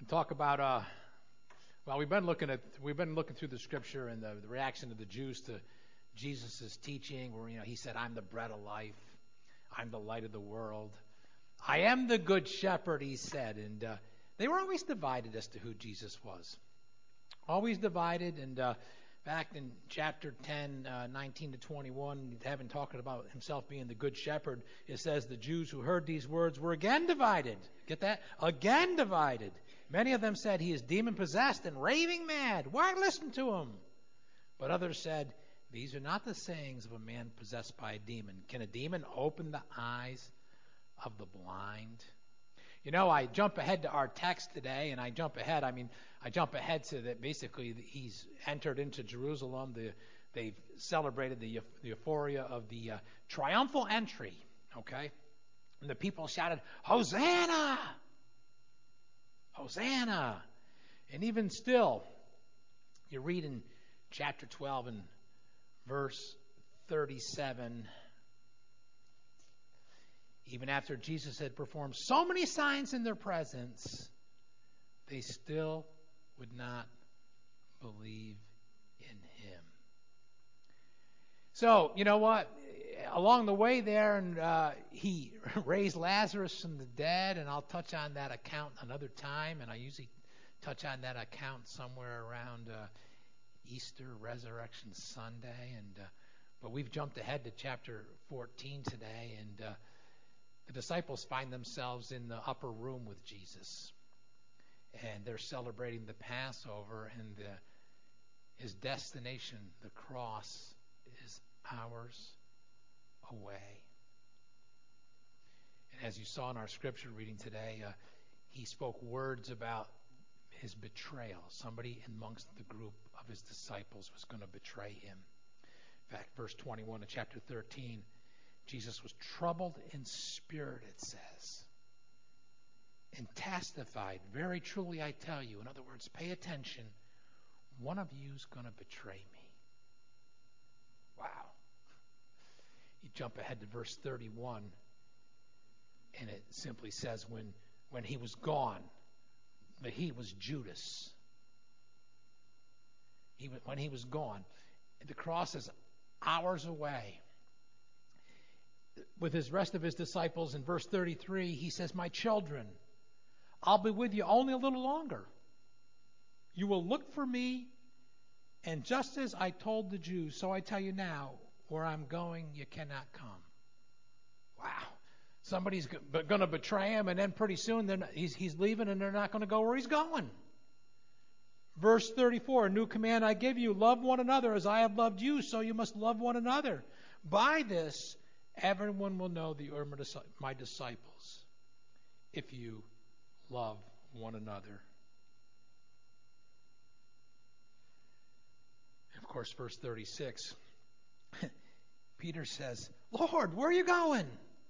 and talk about well, we've been looking through the scripture and the reaction of the Jews to Jesus' teaching, where he said, "I'm the bread of life, I'm the light of the world, I am the good shepherd," he said, and they were always divided as to who Jesus was, always divided. And back in chapter 10, 19 to 21, having talking about himself being the good shepherd, it says the Jews who heard these words were again divided. Get that? Again divided. Many of them said, "He is demon-possessed and raving mad. Why listen to him?" But others said, "These are not the sayings of a man possessed by a demon. Can a demon open the eyes of the blind?" I jump ahead to our text today, and I jump ahead to that. Basically, he's entered into Jerusalem. They've celebrated the euphoria of the triumphal entry, okay? And the people shouted, "Hosanna! Hosanna!" And even still, you read in chapter 12 and verse 37, even after Jesus had performed so many signs in their presence, they still would not believe in him. So, you know what? Along the way there, and he raised Lazarus from the dead, and I'll touch on that account another time, and I usually touch on that account somewhere around Easter, Resurrection Sunday, but we've jumped ahead to chapter 14 today, and the disciples find themselves in the upper room with Jesus, and they're celebrating the Passover, and his destination, the cross, is hours away. And as you saw in our scripture reading today, he spoke words about his betrayal. Somebody amongst the group of his disciples was going to betray him. In fact, verse 21 of chapter 13, Jesus was troubled in spirit, it says, and testified, "Very truly I tell you," in other words, pay attention, "one of you is going to betray me." Wow. You jump ahead to verse 31, and it simply says, when he was gone, the he was Judas. When he was gone, the cross is hours away. With his rest of his disciples, in verse 33, he says, "My children, I'll be with you only a little longer. You will look for me, and just as I told the Jews, so I tell you now, where I'm going, you cannot come." Wow. Somebody's going to betray him, and then pretty soon he's leaving, and they're not going to go where he's going. Verse 34, "A new command I give you, love one another as I have loved you, so you must love one another. By this, everyone will know that you are my disciples, if you love one another." And of course, verse 36, Peter says, "Lord, where are you going?"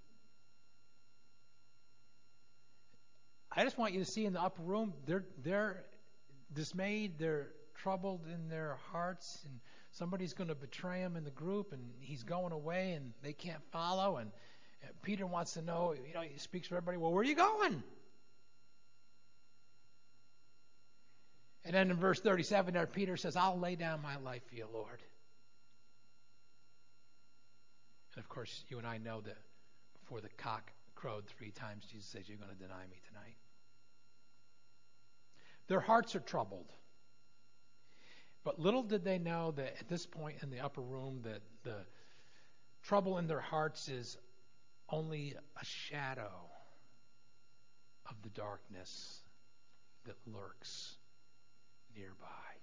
I just want you to see in the upper room, they're dismayed, they're troubled in their hearts, and somebody's going to betray him in the group, and he's going away, and they can't follow. And Peter wants to know, he speaks for everybody, "Well, where are you going?" And then in verse 37 there, Peter says, "I'll lay down my life for you, Lord." And of course, you and I know that before the cock crowed 3 times, Jesus says, "You're going to deny me tonight." Their hearts are troubled. But little did they know that at this point in the upper room that the trouble in their hearts is only a shadow of the darkness that lurks nearby.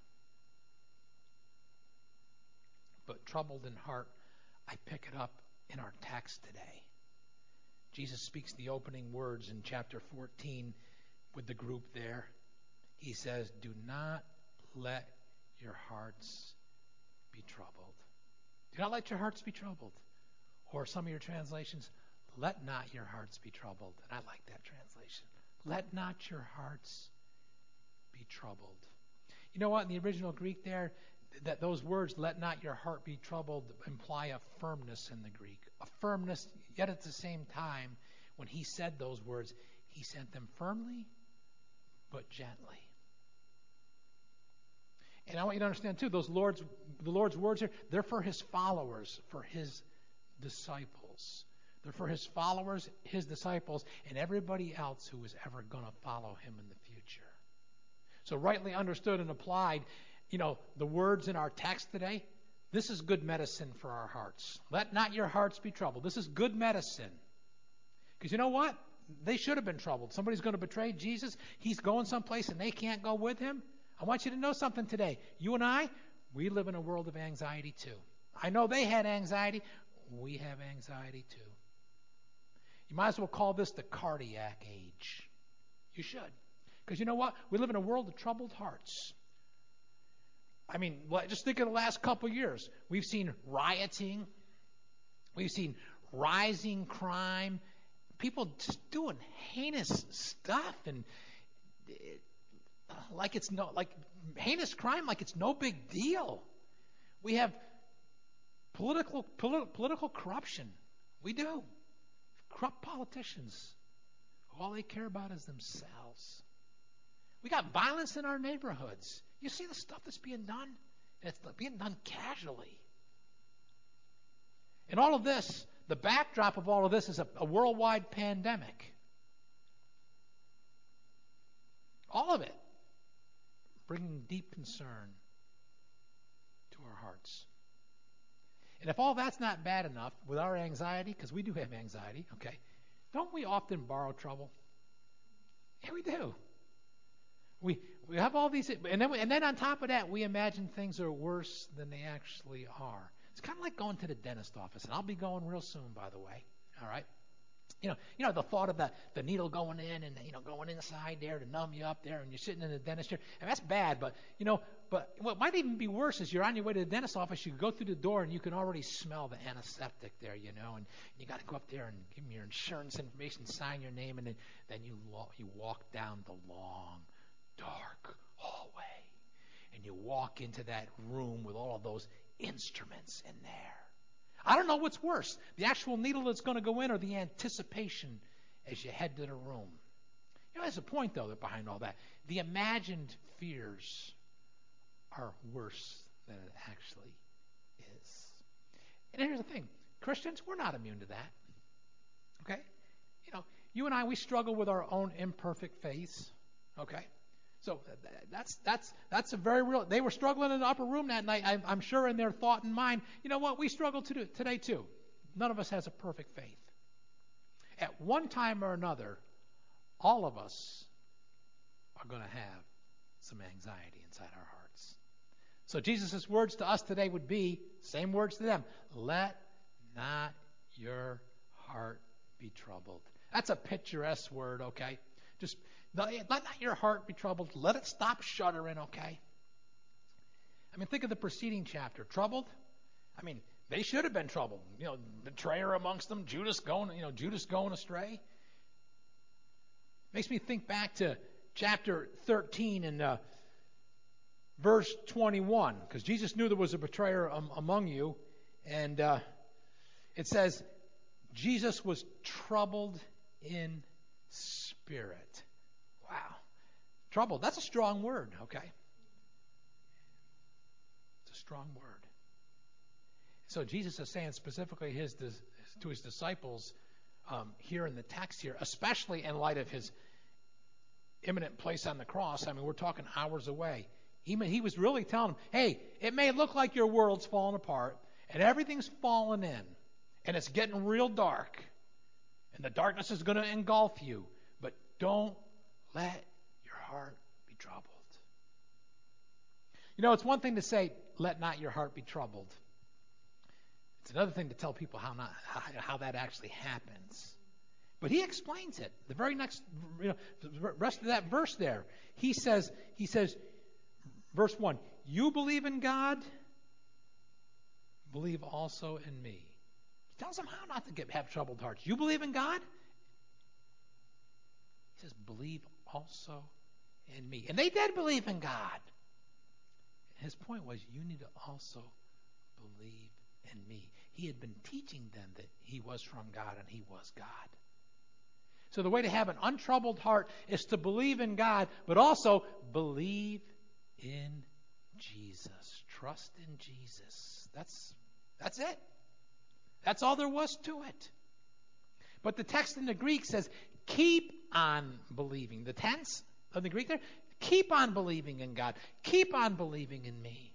But troubled in heart, I pick it up in our text today. Jesus speaks the opening words in chapter 14 with the group there. He says, "Do not let your hearts be troubled." Do not let your hearts be troubled. Or some of your translations, "Let not your hearts be troubled." And I like that translation. Let not your hearts be troubled. You know what? In the original Greek there, that those words, "let not your heart be troubled," imply a firmness in the Greek. A firmness, yet at the same time, when he said those words, he said them firmly but gently. And I want you to understand, too, the Lord's words here, they're for his followers, for his disciples. They're for his followers, his disciples, and everybody else who is ever going to follow him in the future. So rightly understood and applied, the words in our text today, this is good medicine for our hearts. Let not your hearts be troubled. This is good medicine. Because you know what? They should have been troubled. Somebody's going to betray Jesus. He's going someplace and they can't go with him. I want you to know something today. You and I, we live in a world of anxiety too. I know they had anxiety. We have anxiety too. You might as well call this the cardiac age. You should. Because you know what? We live in a world of troubled hearts. I mean, just think of the last couple of years. We've seen rioting. We've seen rising crime. People just doing heinous stuff and heinous crime like it's no big deal. We have political corruption. We do. Corrupt politicians. All they care about is themselves. We got violence in our neighborhoods. You see the stuff that's being done? It's being done casually. And all of this, the backdrop of all of this is a worldwide pandemic. All of it bringing deep concern to our hearts. And if all that's not bad enough with our anxiety, because we do have anxiety, okay, don't we often borrow trouble? Yeah, we do. We have all these, and then on top of that, we imagine things are worse than they actually are. It's kind of like going to the dentist office, and I'll be going real soon, by the way. All right. The thought of the needle going in and going inside there to numb you up there, and you're sitting in the dentist chair, and that's bad. But what might even be worse is you're on your way to the dentist office. You go through the door, and you can already smell the antiseptic there, and you got to go up there and give them your insurance information, sign your name, and then you walk down the long, dark hallway, and you walk into that room with all of those instruments in there. I don't know what's worse, the actual needle that's going to go in or the anticipation as you head to the room. There's a point, though, behind all that. The imagined fears are worse than it actually is. And here's the thing. Christians, we're not immune to that. Okay? You and I, we struggle with our own imperfect faiths. Okay? So that's a very real. They were struggling in the upper room that night. I'm sure in their thought and mind. You know what? We struggle today too. None of us has a perfect faith. At one time or another, all of us are going to have some anxiety inside our hearts. So Jesus' words to us today would be same words to them. Let not your heart be troubled. That's a picturesque word. Okay, just. Let not your heart be troubled. Let it stop shuddering, okay? I mean, think of the preceding chapter. Troubled? I mean, they should have been troubled. Betrayer amongst them, Judas going astray. Makes me think back to chapter 13 and verse 21, because Jesus knew there was a betrayer among you, and it says, Jesus was troubled in spirit. Wow. Trouble, that's a strong word, okay? It's a strong word. So Jesus is saying specifically to his disciples here in the text here, especially in light of his imminent place on the cross. I mean, we're talking hours away. He was really telling them, hey, it may look like your world's falling apart and everything's falling in and it's getting real dark and the darkness is going to engulf you, but don't let your heart be troubled. It's one thing to say, let not your heart be troubled. It's another thing to tell people how that actually happens. But he explains it. The very next, the rest of that verse there, he says, verse 1, you believe in God, believe also in me. He tells them how not to have troubled hearts. You believe in God? He says, believe also in me. And they did believe in God. His point was, you need to also believe in me. He had been teaching them that he was from God and he was God. So the way to have an untroubled heart is to believe in God, but also believe in Jesus. Trust in Jesus. That's it. That's all there was to it. But the text in the Greek says, keep on believing. The tense of the Greek there, keep on believing in God. Keep on believing in me.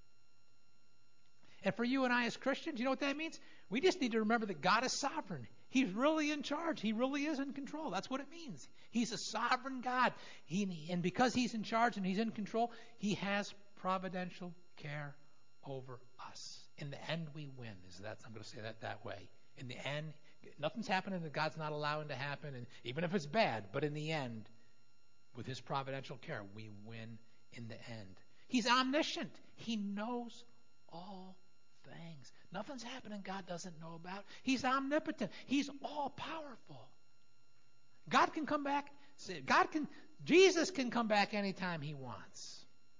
And for you and I as Christians, you know what that means? We just need to remember that God is sovereign. He's really in charge. He really is in control. That's what it means. He's a sovereign God. And because he's in charge and he's in control, he has providential care over us. In the end, we win. I'm going to say that way. In the end, nothing's happening that God's not allowing to happen, and even if it's bad. But in the end, with his providential care, we win in the end. He's omniscient. He knows all things. Nothing's happening God doesn't know about. He's omnipotent. He's all powerful. God can come back. Jesus can come back anytime he wants.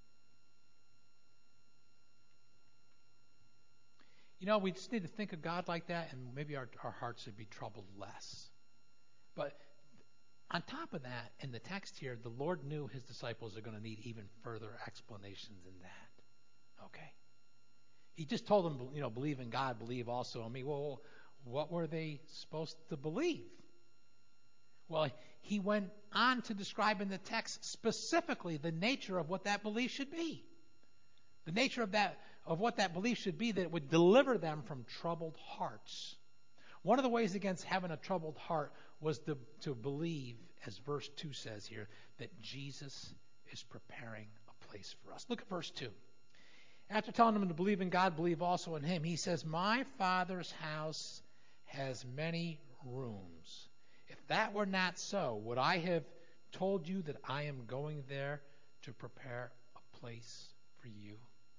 You know, we just need to think of God like that, and maybe our hearts would be troubled less. But on top of that, in the text here, the Lord knew his disciples are going to need even further explanations than that. Okay? He just told them, believe in God, believe also in me. Well, what were they supposed to believe? Well, he went on to describe in the text specifically the nature of what that belief should be. The nature of what that belief should be, that it would deliver them from troubled hearts. One of the ways against having a troubled heart was to believe, as verse 2 says here, that Jesus is preparing a place for us. Look at verse 2. After telling them to believe in God, believe also in him, he says, my Father's house has many rooms. If that were not so, would I have told you that I am going there to prepare a place for you?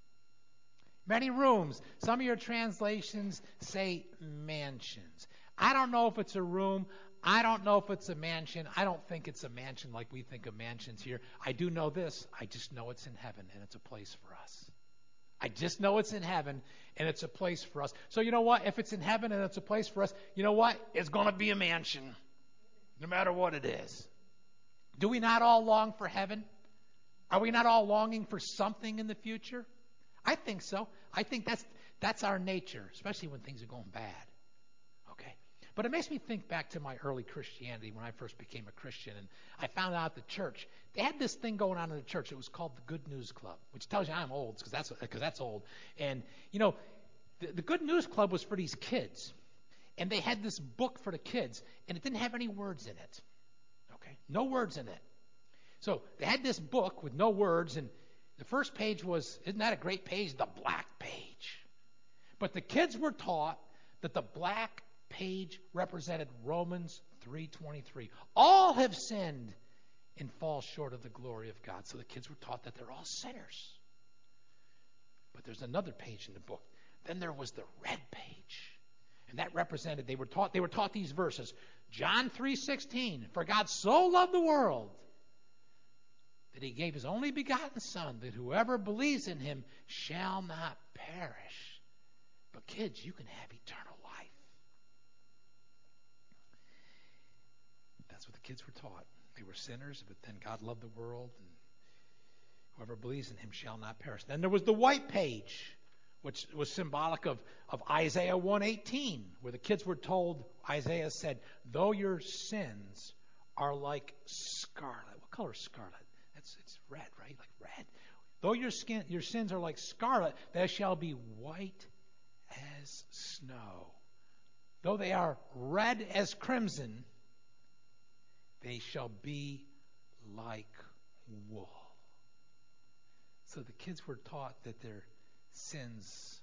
Many rooms. Some of your translations say mansions. I don't know if it's a room. I don't know if it's a mansion. I don't think it's a mansion like we think of mansions here. I do know this. I just know it's in heaven, and it's a place for us. I just know it's in heaven, and it's a place for us. So you know what? If it's in heaven and it's a place for us, you know what? It's going to be a mansion, no matter what it is. Do we not all long for heaven? Are we not all longing for something in the future? I think so. I think that's our nature, especially when things are going bad. Okay. But it makes me think back to my early Christianity when I first became a Christian, and I found out the church, they had this thing going on in the church. It was called the Good News Club, which tells you I'm old because that's old. And, the Good News Club was for these kids, and they had this book for the kids, and it didn't have any words in it. Okay. No words in it. So they had this book with no words, and the first page was, isn't that a great page? The black page. But the kids were taught that the black page represented Romans 3:23. All have sinned and fall short of the glory of God. So the kids were taught that they're all sinners. But there's another page in the book. Then there was the red page. And that represented, they were taught these verses. John 3:16, for God so loved the world that he gave his only begotten Son, that whoever believes in him shall not perish. But kids, you can have eternal life. That's what the kids were taught. They were sinners, but then God loved the world, and whoever believes in him shall not perish. Then there was the white page, which was symbolic of Isaiah 1:18, where the kids were told, Isaiah said, though your sins are like scarlet. What color is scarlet? It's red, right? Like red. Though your sins are like scarlet, they shall be white as snow. Though they are red as crimson, they shall be like wool. So the kids were taught that their sins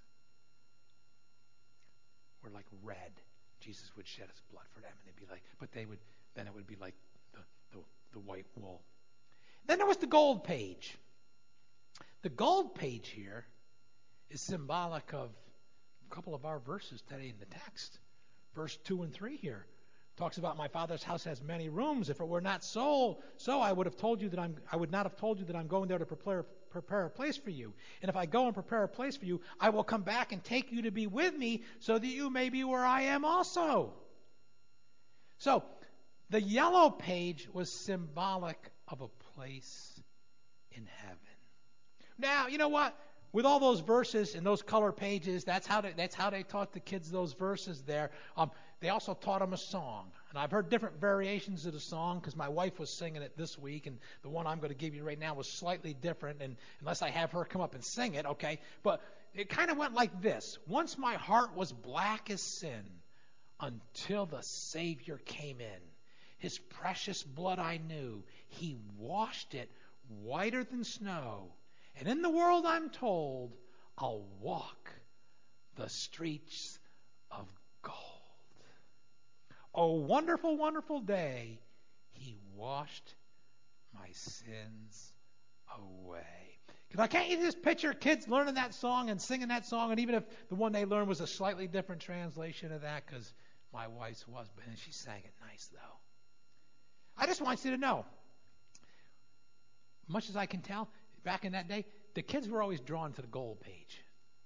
were like red. Jesus would shed his blood for them, and they'd be like, then it would be like the white wool. Then there was the gold page. The gold page here is symbolic of a couple of our verses today in the text. Verse 2 and 3 here talks about my Father's house has many rooms. If it were not so I would not have told you that I'm going there to prepare a place for you. And if I go and prepare a place for you, I will come back and take you to be with me, so that you may be where I am also. So The yellow page was symbolic of a place in heaven. Now, you know what? With all those verses and those color pages, that's how they taught the kids those verses there. They also taught them a song. And I've heard different variations of the song because my wife was singing it this week, and the one I'm going to give you right now was slightly different, and unless I have her come up and sing it, okay? But it kind of went like this. Once my heart was black as sin until the Savior came in. His precious blood I knew. He washed it whiter than snow. And in the world, I'm told, I'll walk the streets of gold. Oh, wonderful, wonderful day. He washed my sins away. Because can't you just picture kids learning that song and singing that song? And even if the one they learned was a slightly different translation of that, because my wife's was, but she sang it nice, though. I just want you to know, much as I can tell, back in that day, the kids were always drawn to the gold page.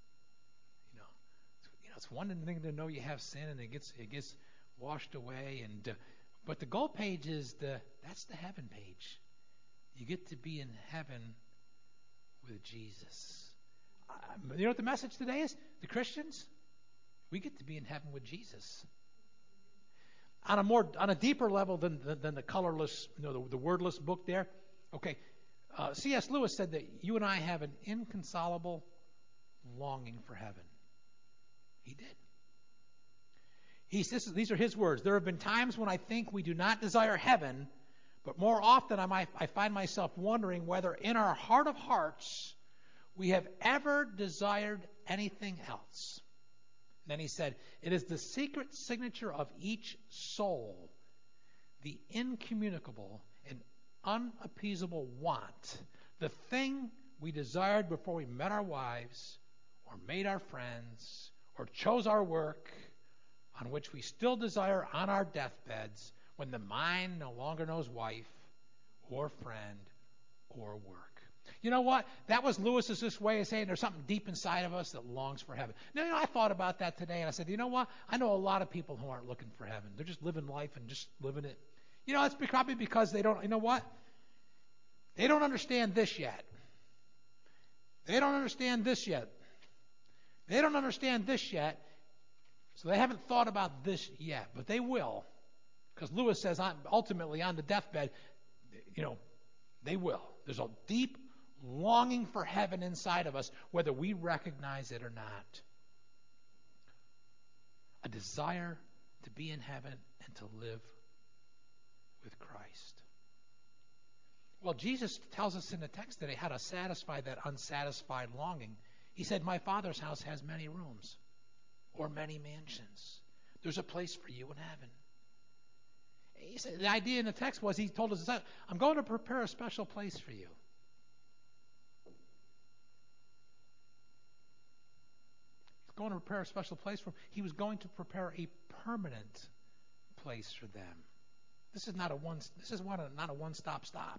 It's one thing to know you have sin and it gets washed away, but the gold page that's the heaven page. You get to be in heaven with Jesus. You know what the message today is? The Christians, we get to be in heaven with Jesus. On a deeper level than the colorless, the wordless book there. Okay, C.S. Lewis said that you and I have an inconsolable longing for heaven. He did. These are his words. There have been times when I think we do not desire heaven, but more often I find myself wondering whether in our heart of hearts we have ever desired anything else. Then he said, it is the secret signature of each soul, the incommunicable and unappeasable want, the thing we desired before we met our wives or made our friends or chose our work, on which we still desire on our deathbeds when the mind no longer knows wife or friend or work. You know what? That was Lewis's this way of saying there's something deep inside of us that longs for heaven. Now, I thought about that today, and I said, you know what? I know a lot of people who aren't looking for heaven. They're just living life and just living it. It's probably because they don't, you know what? They don't understand this yet. They don't understand this yet. They don't understand this yet, so they haven't thought about this yet, but they will. Because Lewis says ultimately on the deathbed, they will. There's a deep longing for heaven inside of us, whether we recognize it or not. A desire to be in heaven and to live with Christ. Well, Jesus tells us in the text today how to satisfy that unsatisfied longing. He said, my Father's house has many rooms or many mansions. There's a place for you in heaven. He said, the idea in the text was he told us, I'm going to prepare a special place for you. He's going to prepare a special place for them. He was going to prepare a permanent place for them. This is not a one-stop stop.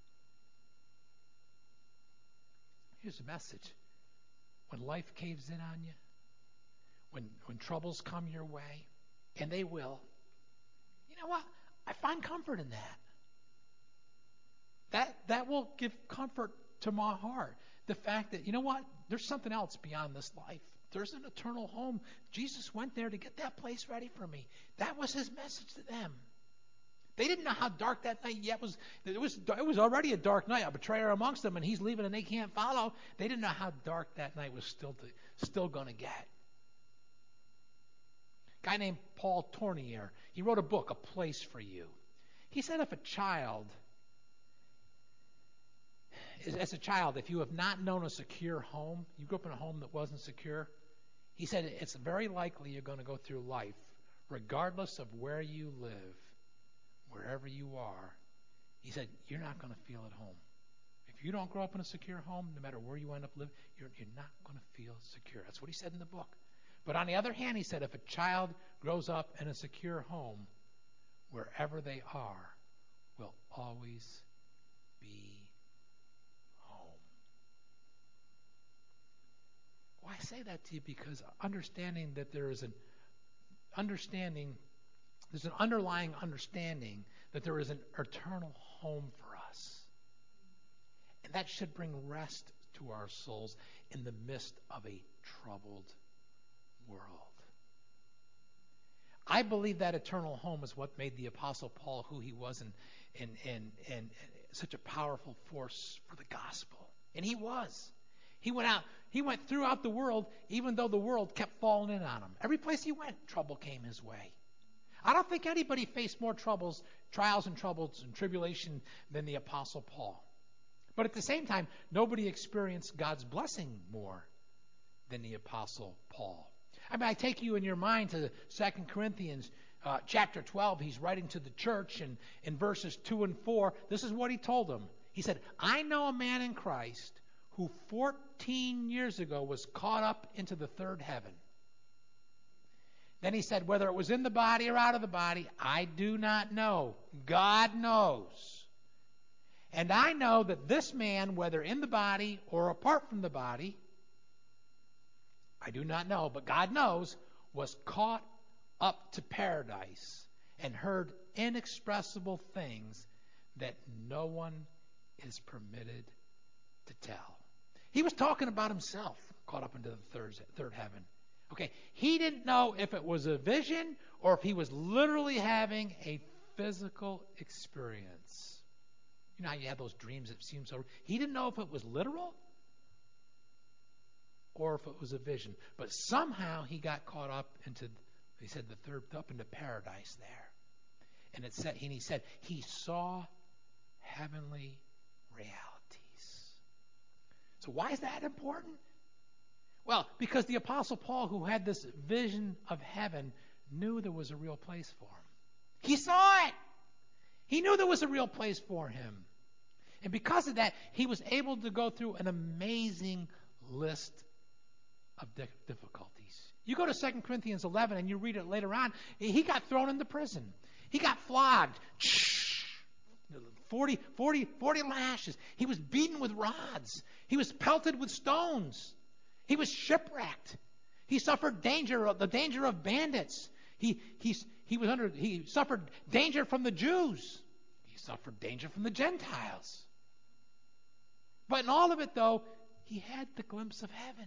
Here's the message. When life caves in on you, when troubles come your way, and they will, you know what? I find comfort in that. That will give comfort to my heart. The fact that, you know what? There's something else beyond this life. There's an eternal home. Jesus went there to get that place ready for me. That was his message to them. They didn't know how dark that night yet was. It was already a dark night, a betrayer amongst them, and he's leaving and they can't follow. They didn't know how dark that night was still going to get. A guy named Paul Tournier, he wrote a book, A Place for You. He said if if you have not known a secure home, you grew up in a home that wasn't secure, he said it's very likely you're going to go through life, regardless of where you live, wherever you are, he said, you're not going to feel at home. If you don't grow up in a secure home, no matter where you end up living, you're not going to feel secure. That's what he said in the book. But on the other hand, he said, if a child grows up in a secure home, wherever they are will always be home. Well, I say that to you because understanding that there is an understanding There's an underlying understanding that there is an eternal home for us. And that should bring rest to our souls in the midst of a troubled world. I believe that eternal home is what made the Apostle Paul who he was and such a powerful force for the gospel. And he was. He went throughout the world, even though the world kept falling in on him. Every place he went, trouble came his way. I don't think anybody faced more trials and troubles and tribulation than the Apostle Paul. But at the same time, nobody experienced God's blessing more than the Apostle Paul. I mean, I take you in your mind to 2 Corinthians chapter 12. He's writing to the church, and in verses 2 and 4, this is what he told them. He said, I know a man in Christ who 14 years ago was caught up into the third heaven. Then he said, whether it was in the body or out of the body, I do not know. God knows. And I know that this man, whether in the body or apart from the body, I do not know, but God knows, was caught up to paradise and heard inexpressible things that no one is permitted to tell. He was talking about himself, caught up into the third heaven. Okay, he didn't know if it was a vision or if he was literally having a physical experience. You know how you have those dreams that seem so... He didn't know if it was literal or if it was a vision. But somehow he got caught up into, he said, up into paradise there. And he said he saw heavenly realities. So why is that important? Well, because the Apostle Paul, who had this vision of heaven, knew there was a real place for him. He saw it. He knew there was a real place for him. And because of that, he was able to go through an amazing list of difficulties. You go to 2 Corinthians 11 and you read it later on, he got thrown into prison. He got flogged. 40 lashes. He was beaten with rods. He was pelted with stones. He was shipwrecked. He suffered the danger of bandits. He suffered danger from the Jews. He suffered danger from the Gentiles. But in all of it, though, he had the glimpse of heaven.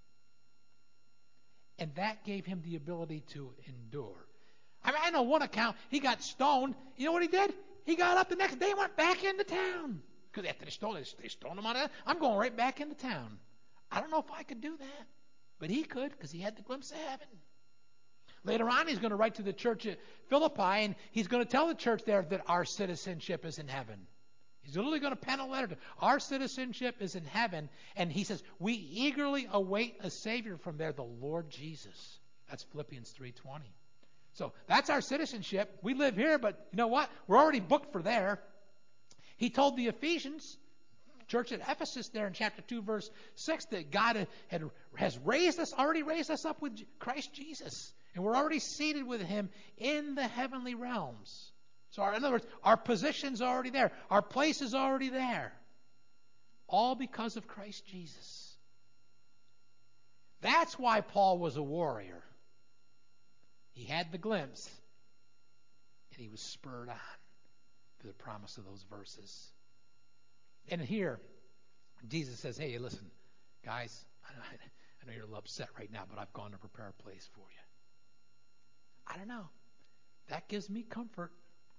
And that gave him the ability to endure. I mean, I know one account, he got stoned. You know what he did? He got up the next day and went back into town. Because after they stoned him out of that, I'm going right back into town. I don't know if I could do that. But he could, because he had the glimpse of heaven. Later on, he's going to write to the church at Philippi, and he's going to tell the church there that our citizenship is in heaven. He's literally going to pen a letter to our citizenship is in heaven. And he says, we eagerly await a Savior from there, the Lord Jesus. That's Philippians 3:20. So that's our citizenship. We live here, but you know what? We're already booked for there. He told the Ephesians, church at Ephesus there in chapter 2, verse 6, that God has already raised us up with Christ Jesus. And we're already seated with him in the heavenly realms. So in other words, our position's already there. Our place is already there. All because of Christ Jesus. That's why Paul was a warrior. He had the glimpse, and he was spurred on to the promise of those verses. And here, Jesus says, hey, listen, guys, I know you're a little upset right now, but I've gone to prepare a place for you. I don't know. That gives me comfort.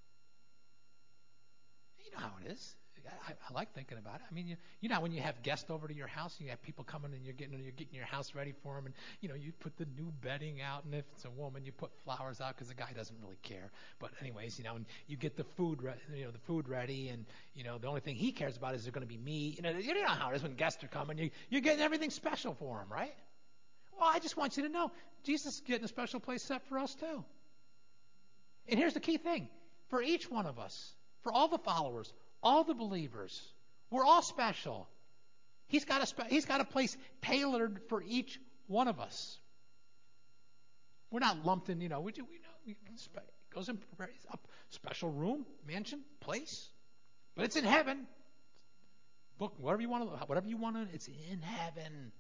You know how it is. I like thinking about it. I mean, you know when you have guests over to your house, and you have people coming and you're getting your house ready for them, and you put the new bedding out, and if it's a woman, you put flowers out because the guy doesn't really care. But anyways, and you get the food ready, and the only thing he cares about is there going to be meat. You know how it is when guests are coming. You're getting everything special for them, right? Well, I just want you to know, Jesus is getting a special place set for us too. And here's the key thing: for each one of us, for all the followers, all the believers, we're all special. He's got a place tailored for each one of us. We're not lumped in, goes in a special room, mansion, place, but it's in heaven. Book whatever you want to. It's in heaven.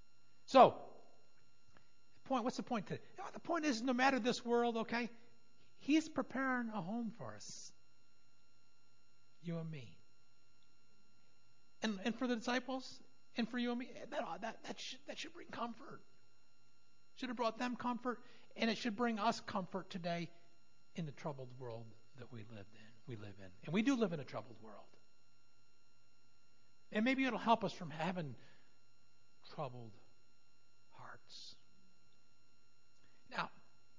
So, what's the point? The point is, no matter this world, okay, He's preparing a home for us. You and me. And for the disciples, and for you and me, that should bring comfort. Should have brought them comfort, and it should bring us comfort today in the troubled world that we live in. And we do live in a troubled world. And maybe it'll help us from having troubled hearts. Now,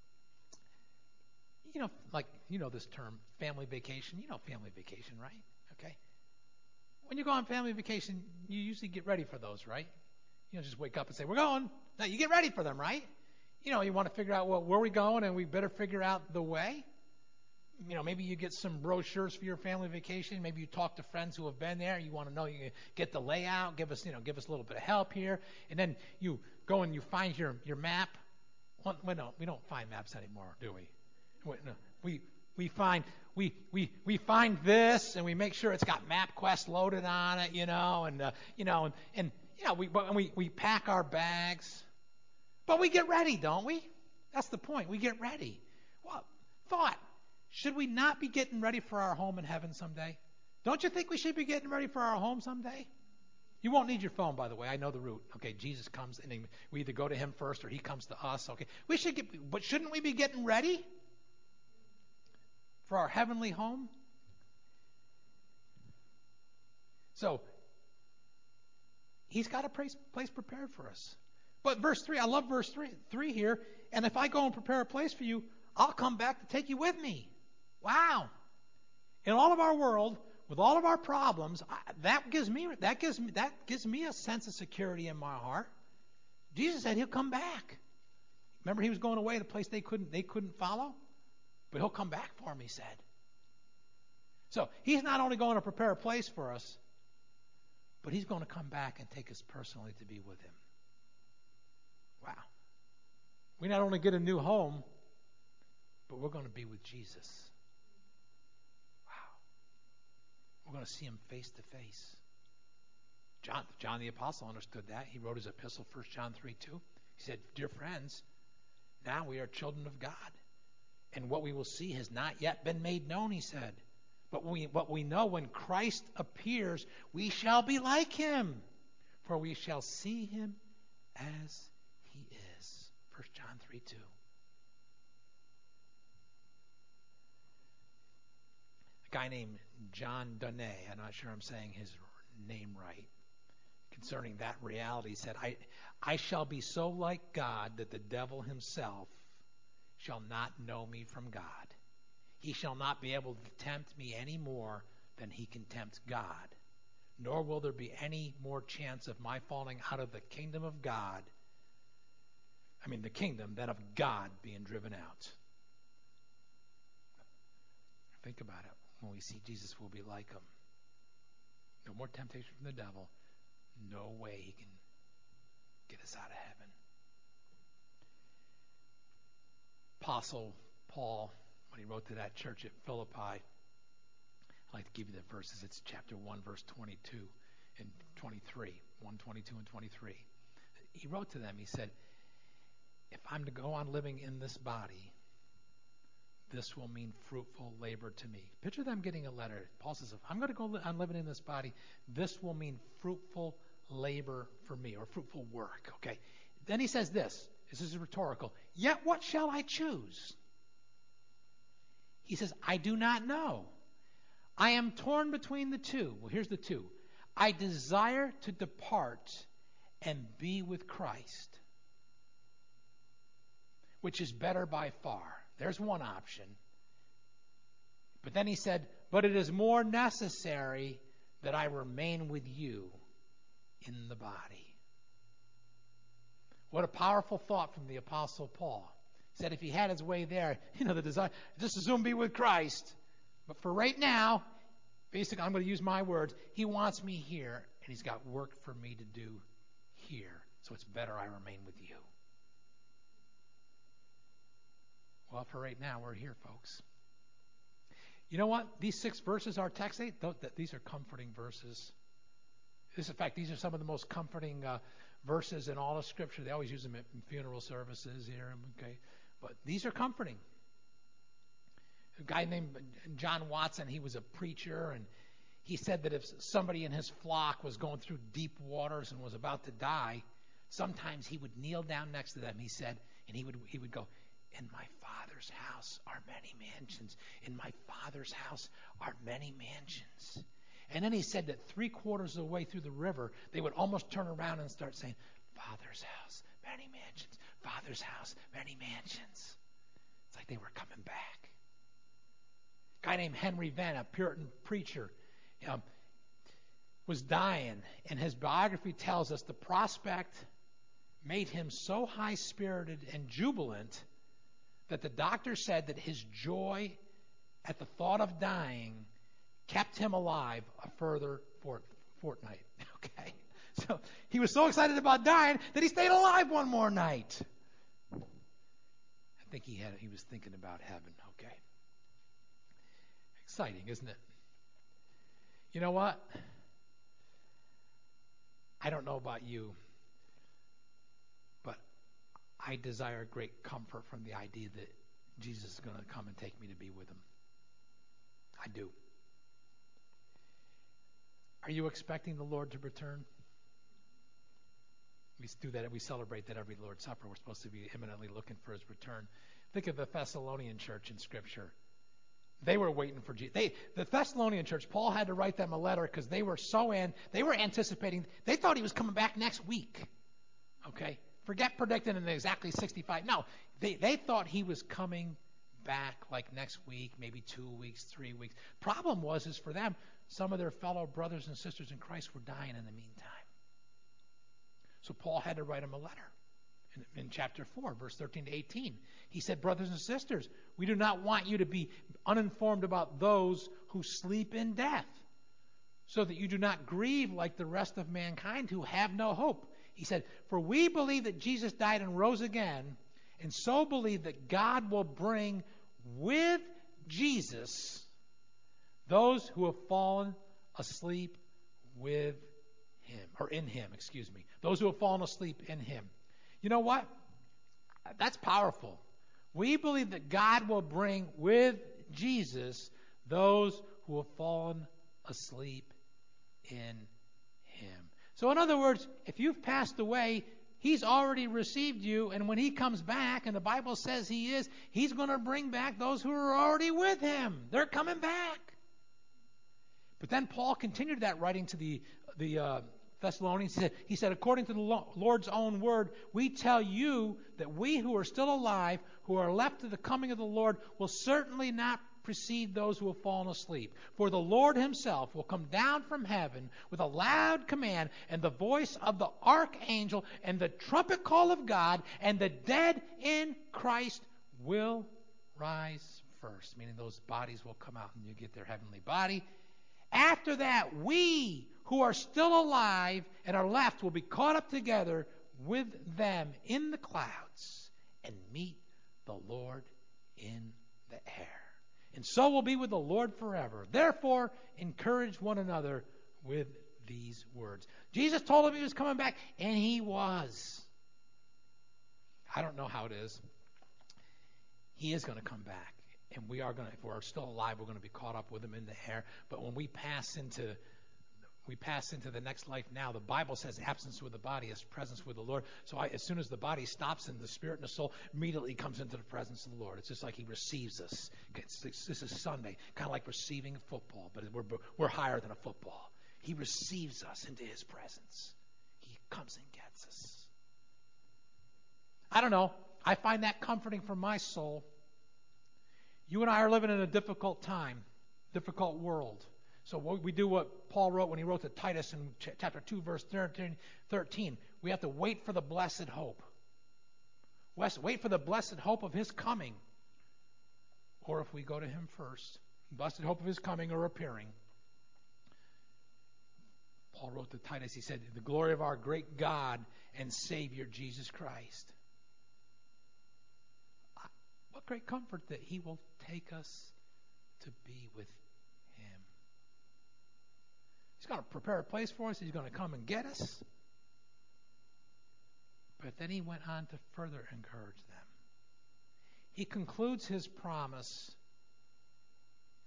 this term, family vacation. You know family vacation, right? Okay. When you go on family vacation, you usually get ready for those, right? You don't just wake up and say, we're going. No, you get ready for them, right? You want to figure out where we're going, and we better figure out the way. Maybe you get some brochures for your family vacation. Maybe you talk to friends who have been there. You want to know, you get the layout, give us a little bit of help here. And then you go and you find your map. Well, no, we don't find maps anymore, do we? No, we find this, and we make sure it's got MapQuest loaded on it, we pack our bags. But we get ready, don't we? That's the point. We get ready. Well, should we not be getting ready for our home in heaven someday? Don't you think we should be getting ready for our home someday? You won't need your phone, by the way. I know the route. Okay, Jesus comes, and we either go to him first or he comes to us. Okay, but shouldn't we be getting ready for our heavenly home? So, he's got a place prepared for us. But verse 3, I love verse 3 here. And if I go and prepare a place for you, I'll come back to take you with me. Wow. In all of our world, with all of our problems, that gives me a sense of security in my heart. Jesus said he'll come back. Remember, he was going away to a place they couldn't follow? But he'll come back for them, he said. So he's not only going to prepare a place for us, but he's going to come back and take us personally to be with him. Wow. We not only get a new home, but we're going to be with Jesus. Wow. We're going to see him face to face. John the Apostle understood that. He wrote his epistle, 1 John 3:2. He said, dear friends, now we are children of God. And what we will see has not yet been made known, he said. But what we know, when Christ appears, we shall be like him, for we shall see him as he is. 1 John 3:2. A guy named John Donne, I'm not sure I'm saying his name right, concerning that reality, said, I shall be so like God that the devil himself shall not know me from God. He shall not be able to tempt me any more than he can tempt God, nor will there be any more chance of my falling out of the kingdom of God, the kingdom, than of God being driven out. Think about it. When we see Jesus, we'll be like him. No more temptation from the devil. No way he can get us out of heaven. Apostle Paul, when he wrote to that church at Philippi, I'd like to give you the verses. It's chapter 1, verse 22 and 23. 1, 22 and 23. He wrote to them, he said, if I'm to go on living in this body, this will mean fruitful labor to me. Picture them getting a letter. Paul says, if I'm going to go on living in this body, this will mean fruitful labor for me, or fruitful work. Okay. Then he says this is rhetorical. Yet what shall I choose? He says, I do not know. I am torn between the two. Well, here's the two. I desire to depart and be with Christ, which is better by far. There's one option. But then he said, but it is more necessary that I remain with you in the body. What a powerful thought from the Apostle Paul. He said if he had his way there, the desire, just as soon be with Christ. But for right now, basically, I'm going to use my words, he wants me here, and he's got work for me to do here. So it's better I remain with you. Well, for right now, we're here, folks. You know what? These 6 verses, our text, these are comforting verses. In fact, these are some of the most comforting verses in all of Scripture. They always use them in funeral services here. Okay, but these are comforting. guy named John Watson. He was a preacher, and he said that if somebody in his flock was going through deep waters and was about to die, sometimes he would kneel down next to them, he said, and he would go, "In my Father's house are many mansions. In my Father's house are many mansions." And then he said that 3/4 of the way through the river, they would almost turn around and start saying, "Father's house, many mansions. Father's house, many mansions." It's like they were coming back. A guy named Henry Venn, a Puritan preacher, was dying, and his biography tells us the prospect made him so high-spirited and jubilant that the doctor said that his joy at the thought of dying kept him alive a further fortnight. Okay, so he was so excited about dying that he stayed alive one more night. I think he was thinking about heaven. Okay, exciting, isn't it? You know what? I don't know about you, but I desire great comfort from the idea that Jesus is going to come and take me to be with him. I do. Are you expecting the Lord to return? We do that. We celebrate that every Lord's Supper. We're supposed to be imminently looking for his return. Think of the Thessalonian church in Scripture. They were waiting for Jesus. The Thessalonian church, Paul had to write them a letter because they were anticipating. They thought he was coming back next week. Okay? Forget predicting in exactly 65. No, they thought he was coming back like next week, maybe 2 weeks, 3 weeks. Problem is for them, some of their fellow brothers and sisters in Christ were dying in the meantime. So Paul had to write them a letter. In chapter 4, verse 13 to 18, he said, "Brothers and sisters, we do not want you to be uninformed about those who sleep in death, so that you do not grieve like the rest of mankind who have no hope." He said, "For we believe that Jesus died and rose again, and so believe that God will bring with Jesus those who have fallen asleep with him," or in him, excuse me. Those who have fallen asleep in him. You know what? That's powerful. We believe that God will bring with Jesus those who have fallen asleep in him. So in other words, if you've passed away, he's already received you, and when he comes back, and the Bible says he is, he's going to bring back those who are already with him. They're coming back. But then Paul continued that writing to the Thessalonians. He said, "According to the Lord's own word, we tell you that we who are still alive, who are left to the coming of the Lord, will certainly not precede those who have fallen asleep. For the Lord himself will come down from heaven with a loud command, and the voice of the archangel, and the trumpet call of God, and the dead in Christ will rise first." Meaning those bodies will come out and you get their heavenly body. "After that, we who are still alive and are left will be caught up together with them in the clouds and meet the Lord in the air. And so will be with the Lord forever. Therefore, encourage one another with these words." Jesus told him he was coming back, and he was. I don't know how it is. He is going to come back. And we are going to, if we're still alive, we're going to be caught up with him in the air. But when we pass into the next life now, the Bible says absence with the body is presence with the Lord. So as soon as the body stops, and the spirit and the soul immediately comes into the presence of the Lord. It's just like he receives us. This is Sunday, kind of like receiving football, but we're higher than a football. He receives us into his presence. He comes and gets us. I don't know. I find that comforting for my soul. You and I are living in a difficult time, difficult world. So we do what Paul wrote when he wrote to Titus in chapter 2, verse 13. We have to wait for the blessed hope. Wait for the blessed hope of his coming. Or if we go to him first, blessed hope of his coming or appearing. Paul wrote to Titus, he said, "The glory of our great God and Savior, Jesus Christ." What great comfort that he will take us to be with him. He's going to prepare a place for us. He's going to come and get us. But then he went on to further encourage them. He concludes his promise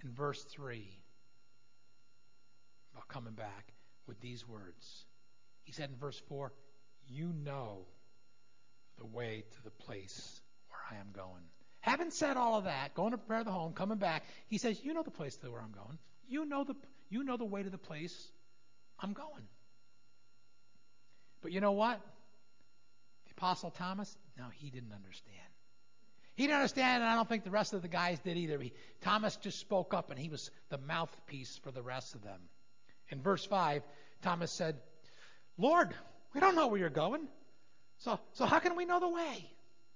in verse 3 about coming back with these words. He said in verse 4, you know the way to the place where I am going. Having said all of that, going to prepare the home, coming back, he says, you know the place to where I'm going. You know the way to the place I'm going. But you know what? The Apostle Thomas, no, he didn't understand. He didn't understand, and I don't think the rest of the guys did either. Thomas just spoke up, and he was the mouthpiece for the rest of them. In verse 5, Thomas said, Lord, we don't know where you're going, so how can we know the way?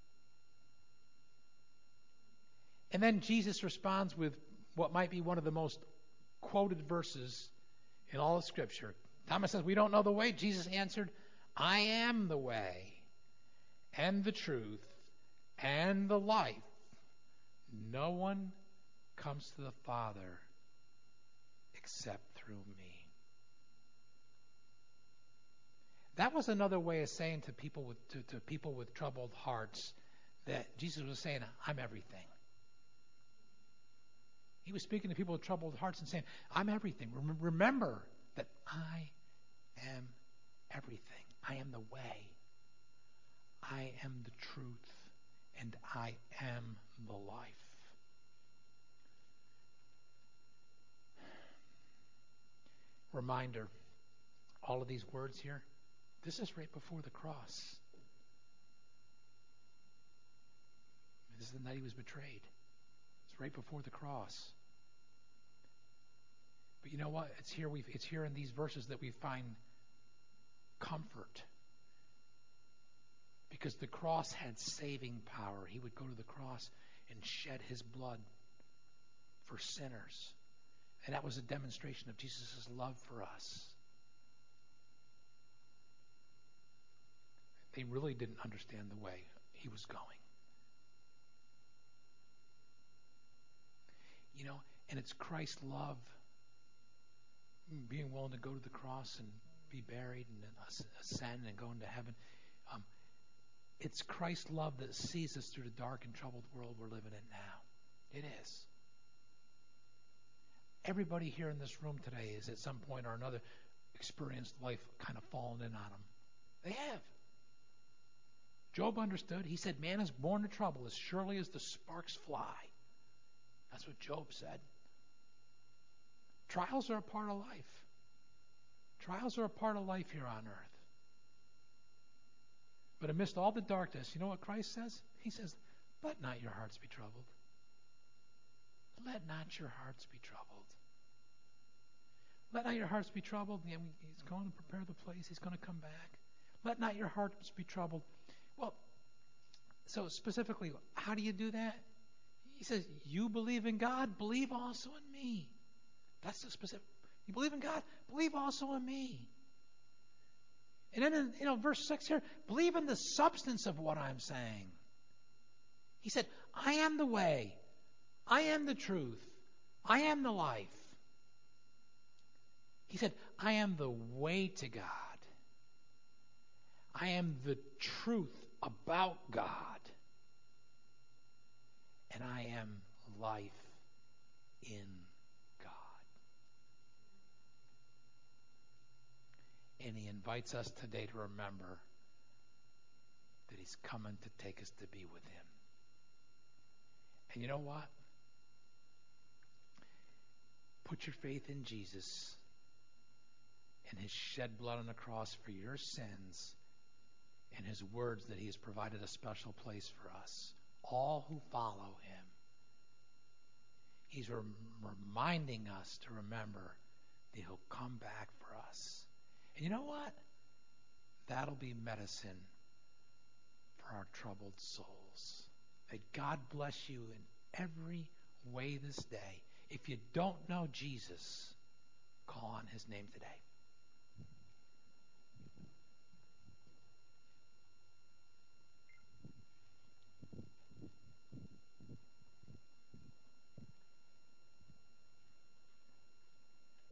And then Jesus responds with what might be one of the most quoted verses in all of Scripture. Thomas says, we don't know the way. Jesus answered, I am the way and the truth and the life. No one comes to the Father except through me. That was another way of saying to people with troubled hearts that Jesus was saying, I'm everything. He was speaking to people with troubled hearts and saying, I'm everything. Remember that I am everything. I am the way. I am the truth. And I am the life. Reminder, all of these words here, this is right before the cross. This is the night he was betrayed. It's right before the cross. But you know what? It's here in these verses that we find comfort. Because the cross had saving power. He would go to the cross and shed his blood for sinners. And that was a demonstration of Jesus' love for us. They really didn't understand the way he was going. You know, and it's Christ's love, being willing to go to the cross and be buried and then ascend and go into heaven. It's Christ's love that sees us through the dark and troubled world we're living in now. It is. Everybody here in this room today has at some point or another experienced life kind of fallen in on them. They have. Job understood. He said, man is born to trouble as surely as the sparks fly. That's what Job said. Trials are a part of life. Trials are a part of life here on earth. But amidst all the darkness, you know what Christ says? He says, let not your hearts be troubled. Let not your hearts be troubled. Let not your hearts be troubled. He's going to prepare the place. He's going to come back. Let not your hearts be troubled. Well, so specifically, how do you do that? He says, you believe in God, believe also in me. That's the specific. You believe in God, believe also in me. And then in verse 6 here, believe in the substance of what I'm saying. He said, I am the way. I am the truth. I am the life. He said, I am the way to God. I am the truth about God. And I am life in God. And he invites us today to remember that he's coming to take us to be with him. And you know what? Put your faith in Jesus and his shed blood on the cross for your sins and his words that he has provided a special place for us. All who follow him. He's reminding us to remember that he'll come back for us. And you know what? That'll be medicine for our troubled souls. May God bless you in every way this day. If you don't know Jesus, call on his name today.